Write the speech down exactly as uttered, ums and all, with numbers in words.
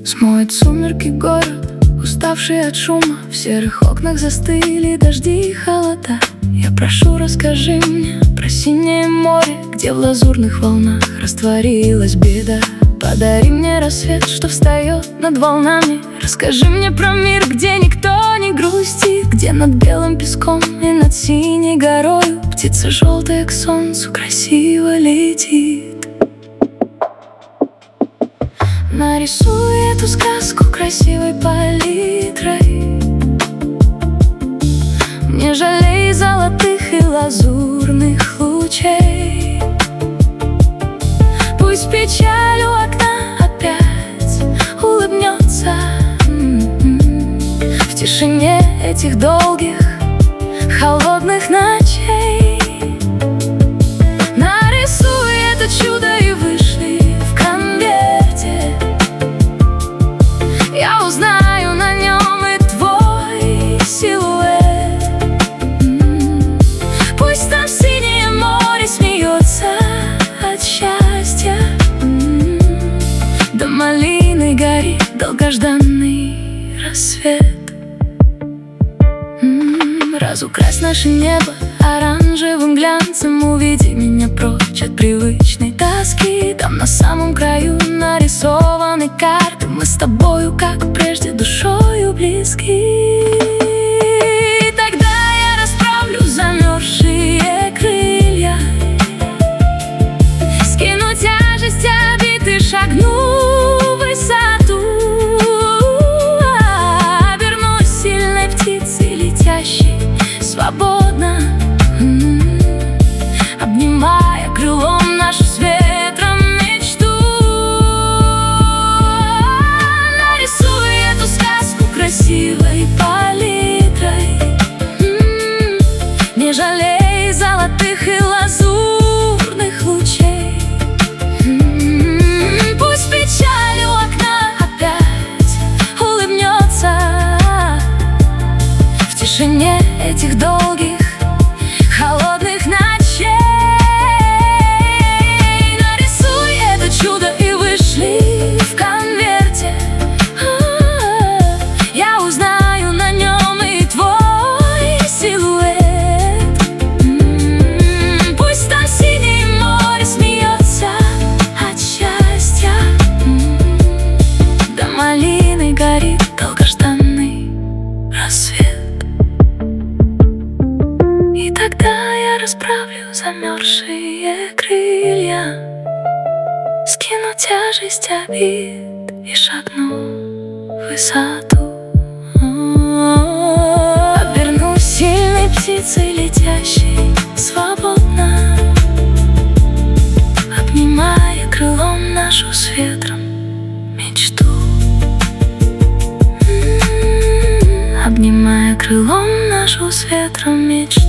Смоет сумерки город, уставший от шума. В серых окнах застыли дожди и холода. Я прошу, расскажи мне про синее море, где в лазурных волнах растворилась беда. Подари мне рассвет, что встает над волнами. Расскажи мне про мир, где никто не грустит, где над белым песком и над синей горою птица желтая к солнцу красиво летит. Нарисуй эту сказку красивой палитрой, не жалей золотых и лазурных лучей. Пусть печаль у окна опять улыбнется в тишине этих долгих холодных ночей. Нарисуй это чудо и вышли в конверте. Я узнаю на нем и твой силуэт. Пусть там синее море смеется от счастья, до малины горит долгожданный рассвет. Разукрась наше небо оранжевым глянцем, уведи меня прочь от привычной тоски. Там на самом краю нарисованы карты, мы с тобою, как прежде, душою близки. Тогда я расправлю замерзшие крылья, скину тяжесть обид и шагну в высоту. Обернусь сильной птицей летящей свободно, обнимая крылом нашу с ветром мечту. Нарисуй эту сказку красивой палитрой, не жалей золотых и лазурных лучей. Пусть печаль у окна опять улыбнется в тишине этих долгих холодных ночей. Нарисуй это чудо и вышли в конверте. Я узнаю на нем и твой силуэт. Пусть там синее море смеется от счастья, до малины горит долгожданный рассвет. И тогда я расправлю замерзшие крылья, скину тяжесть обид и шагну в высоту. Обернусь сильной птицей летящей свободно, обнимая крылом нашу с ветром мечту. Обнимая крылом нашу с ветром мечту.